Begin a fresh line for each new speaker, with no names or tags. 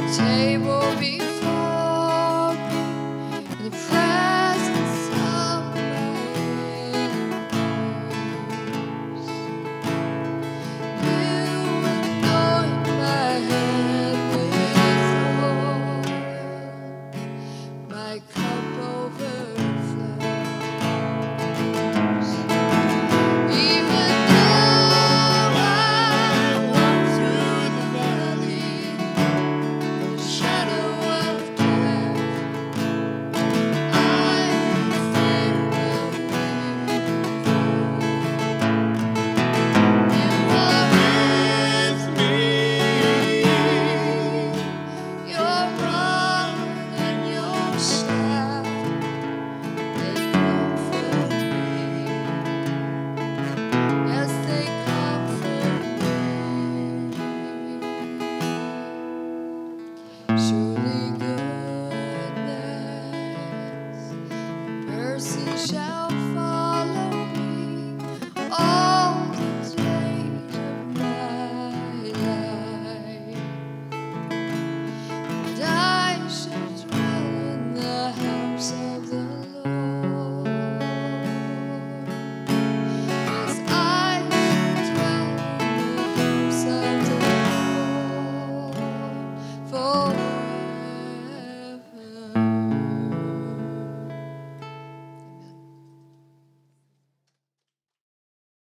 table before me in the presence of my enemies. You anoint my head with oil, my cup overflows. Even though I walk through the valley, shadow of death, I fear no evil. You are with me. Your rod and your staff, they comfort me. Yes, they comfort me. Surely goodness, mercy shall